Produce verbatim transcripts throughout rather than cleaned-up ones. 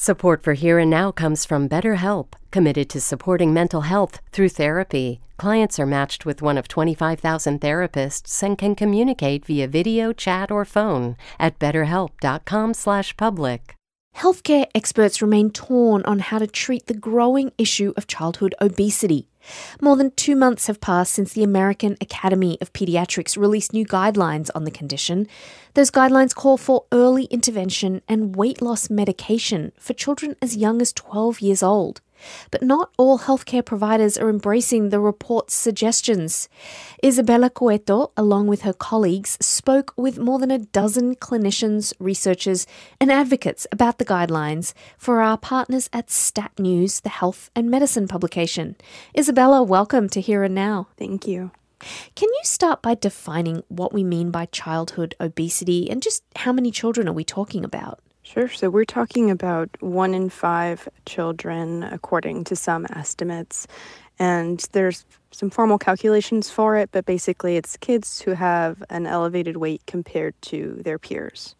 Support for Here and Now comes from BetterHelp, committed to supporting mental health through therapy. Clients are matched with one of twenty-five thousand therapists and can communicate via video, chat, or phone at betterhelp.com slash public. Healthcare experts remain torn on how to treat the growing issue of childhood obesity. More than two months have passed since the American Academy of Pediatrics released new guidelines on the condition. Those guidelines call for early intervention and weight loss medication for children as young as twelve years old. But not all healthcare providers are embracing the report's suggestions. Isabella Cueto, along with her colleagues, spoke with more than a dozen clinicians, researchers, and advocates about the guidelines for our partners at Stat News, the health and medicine publication. Isabella, welcome to Here and Now. Thank you. Can you start by defining what we mean by childhood obesity and just how many children are we talking about? Sure. So we're talking about one in five children, according to some estimates. And there's some formal calculations for it, but basically it's kids who have an elevated weight compared to their peers.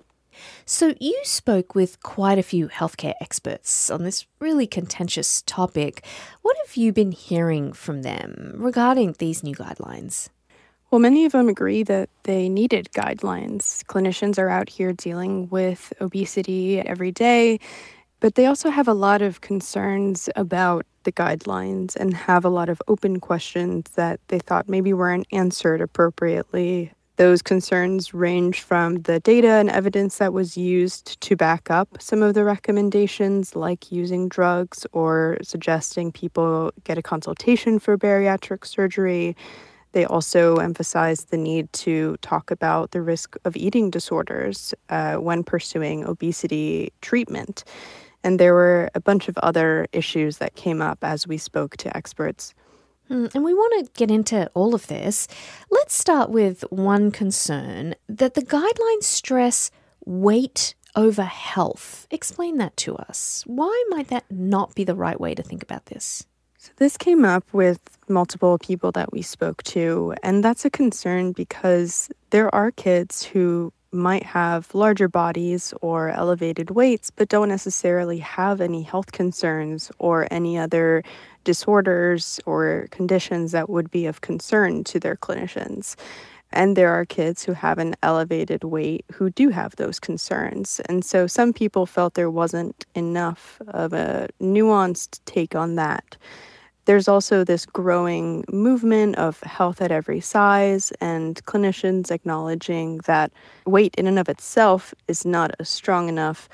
So you spoke with quite a few healthcare experts on this really contentious topic. What have you been hearing from them regarding these new guidelines? Well, many of them agree that they needed guidelines. Clinicians are out here dealing with obesity every day, but they also have a lot of concerns about the guidelines and have a lot of open questions that they thought maybe weren't answered appropriately. Those concerns range from the data and evidence that was used to back up some of the recommendations, like using drugs or suggesting people get a consultation for bariatric surgery. They also emphasize the need to talk about the risk of eating disorders uh, when pursuing obesity treatment. And there were a bunch of other issues that came up as we spoke to experts. Mm, and we want to get into all of this. Let's start with one concern, that the guidelines stress weight over health. Explain that to us. Why might that not be the right way to think about this? So this came up with multiple people that we spoke to, and that's a concern because there are kids who might have larger bodies or elevated weights, but don't necessarily have any health concerns or any other disorders or conditions that would be of concern to their clinicians. And there are kids who have an elevated weight who do have those concerns. And so some people felt there wasn't enough of a nuanced take on that. There's also this growing movement of health at every size and clinicians acknowledging that weight in and of itself is not a strong enough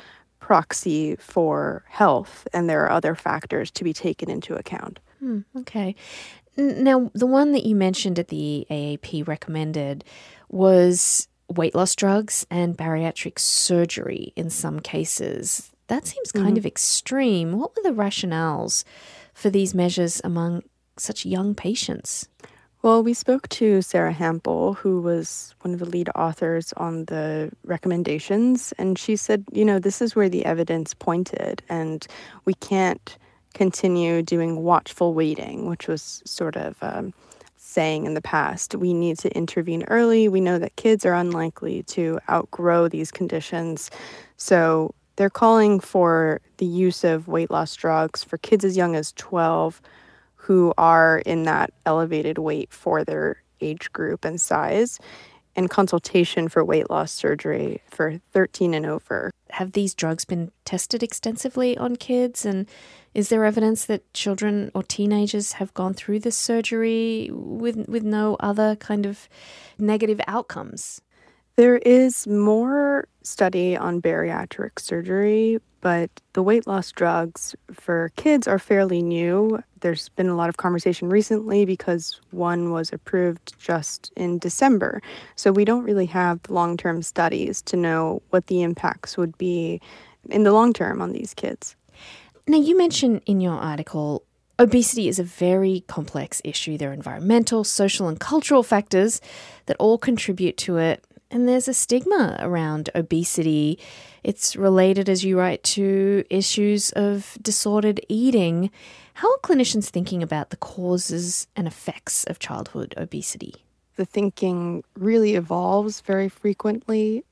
proxy for health, and there are other factors to be taken into account. Hmm, okay. Now, the one that you mentioned at the A A P recommended was weight loss drugs and bariatric surgery in some cases. That seems kind mm-hmm. of extreme. What were the rationales for these measures among such young patients? Well, we spoke to Sarah Hampel, who was one of the lead authors on the recommendations, and she said, you know, this is where the evidence pointed, and we can't continue doing watchful waiting, which was sort of um, saying in the past. We need to intervene early. We know that kids are unlikely to outgrow these conditions, so they're calling for the use of weight loss drugs for kids as young as twelve who are in that elevated weight for their age group and size, and consultation for weight loss surgery for thirteen and over. Have these drugs been tested extensively on kids? And is there evidence that children or teenagers have gone through this surgery with with no other kind of negative outcomes? There is more study on bariatric surgery, but the weight loss drugs for kids are fairly new. There's been a lot of conversation recently because one was approved just in December. So we don't really have long-term studies to know what the impacts would be in the long term on these kids. Now, you mentioned in your article, obesity is a very complex issue. There are environmental, social, and cultural factors that all contribute to it. And there's a stigma around obesity. It's related, as you write, to issues of disordered eating. How are clinicians thinking about the causes and effects of childhood obesity? The thinking really evolves very frequently.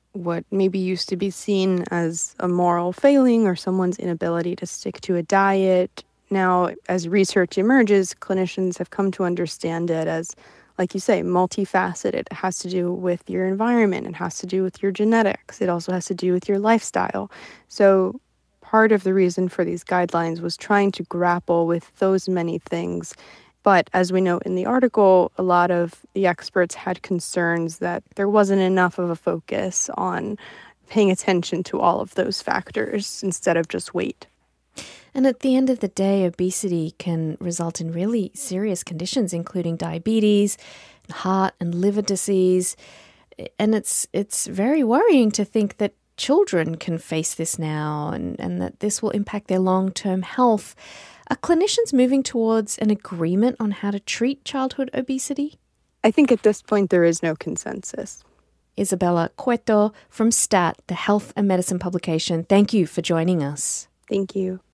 what maybe used to be seen as a moral failing or someone's inability to stick to a diet. Now, as research emerges, clinicians have come to understand it as, like you say, multifaceted. It has to do with your environment. It has to do with your genetics. It also has to do with your lifestyle. So part of the reason for these guidelines was trying to grapple with those many things. But as we note in the article, a lot of the experts had concerns that there wasn't enough of a focus on paying attention to all of those factors instead of just weight. And at the end of the day, obesity can result in really serious conditions, including diabetes, heart and liver disease. And it's it's very worrying to think that children can face this now and, and that this will impact their long-term health. Are clinicians moving towards an agreement on how to treat childhood obesity? I think at this point there is no consensus. Isabella Cueto from STAT, the health and medicine publication. Thank you for joining us. Thank you.